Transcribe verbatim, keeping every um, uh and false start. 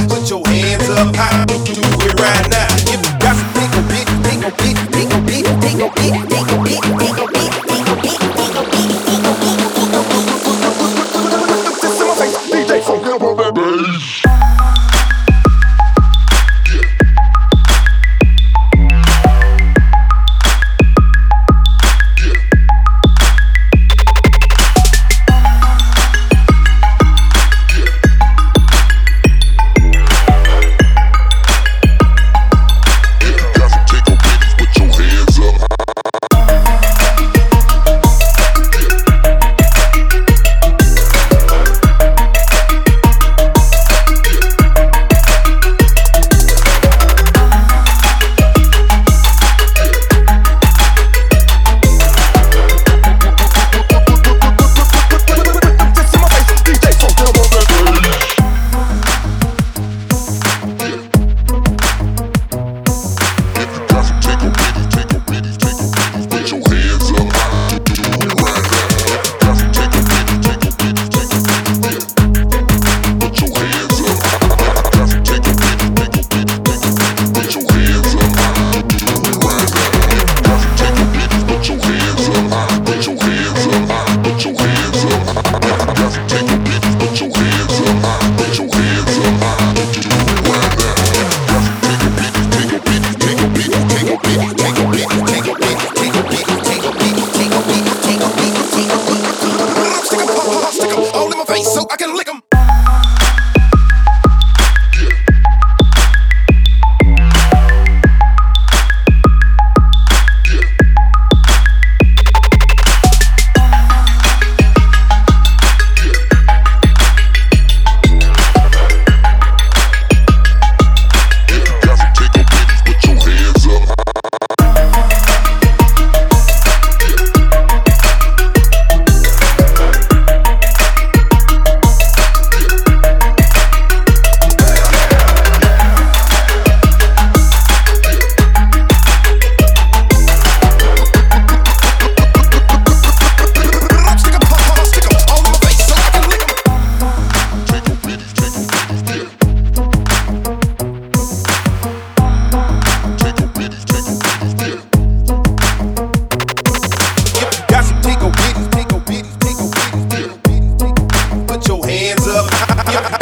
put your hands up high. Do it right now. If you got some big, big, big, big, big, big, big, big, big, big, D J from Hip Hop that Bass. so I can lick them. Put your hands up.